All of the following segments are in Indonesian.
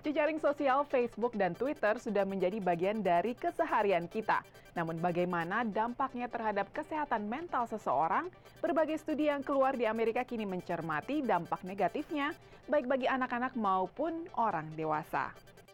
Jejaring sosial Facebook dan Twitter sudah menjadi bagian dari keseharian kita. Namun bagaimana dampaknya terhadap kesehatan mental seseorang? Berbagai studi yang keluar di Amerika kini mencermati dampak negatifnya, baik bagi anak-anak maupun orang dewasa.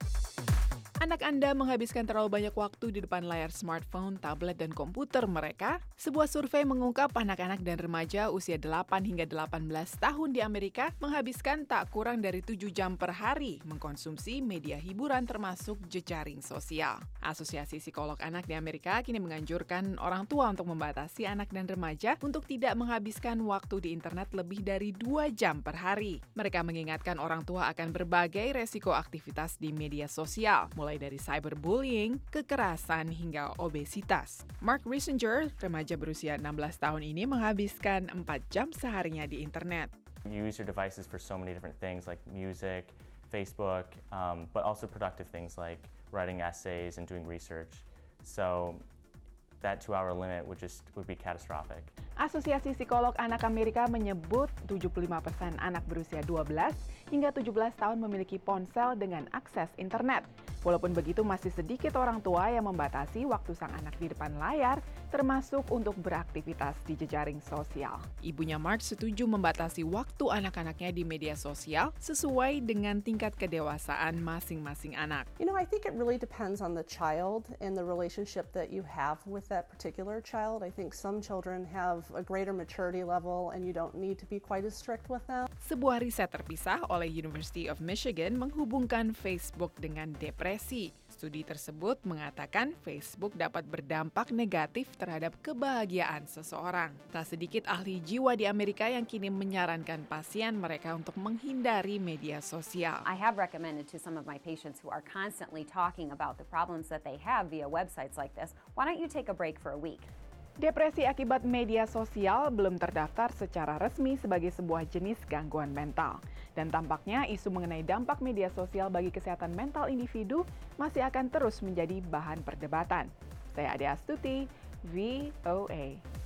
Anak Anda menghabiskan terlalu banyak waktu di depan layar smartphone, tablet, dan komputer mereka? Sebuah survei mengungkap anak-anak dan remaja usia 8 hingga 18 tahun di Amerika menghabiskan tak kurang dari 7 jam per hari mengkonsumsi media hiburan termasuk jejaring sosial. Asosiasi Psikolog Anak di Amerika kini menganjurkan orang tua untuk membatasi anak dan remaja untuk tidak menghabiskan waktu di internet lebih dari 2 jam per hari. Mereka mengingatkan orang tua akan berbagai resiko aktivitas di media sosial, mulai dari cyberbullying, kekerasan, hingga obesitas. Mark Riesinger, remaja berusia 16 tahun ini menghabiskan 4 jam seharinya di internet. You use your devices for so many different things like music, Facebook, but also productive things like writing essays and doing research. So that 2-hour limit would be catastrophic. Asosiasi Psikolog Anak Amerika menyebut 75% anak berusia 12 hingga 17 tahun memiliki ponsel dengan akses internet. Walaupun begitu, masih sedikit orang tua yang membatasi waktu sang anak di depan layar, termasuk untuk beraktivitas di jejaring sosial. Ibunya Mark setuju membatasi waktu anak-anaknya di media sosial sesuai dengan tingkat kedewasaan masing-masing anak. I think it really depends on the child and the relationship that you have with that particular child. I think some children have a greater maturity level and you don't need to be quite as strict with them. Sebuah riset terpisah oleh University of Michigan menghubungkan Facebook dengan depresi. Studi tersebut mengatakan Facebook dapat berdampak negatif terhadap kebahagiaan seseorang. Tak sedikit ahli jiwa di Amerika yang kini menyarankan pasien mereka untuk menghindari media sosial. I have recommended to some of my patients who are constantly talking about the problems that they have via websites like this, why don't you take a break for a week? Depresi akibat media sosial belum terdaftar secara resmi sebagai sebuah jenis gangguan mental. Dan tampaknya isu mengenai dampak media sosial bagi kesehatan mental individu masih akan terus menjadi bahan perdebatan. Saya Ade Astuti, VOA.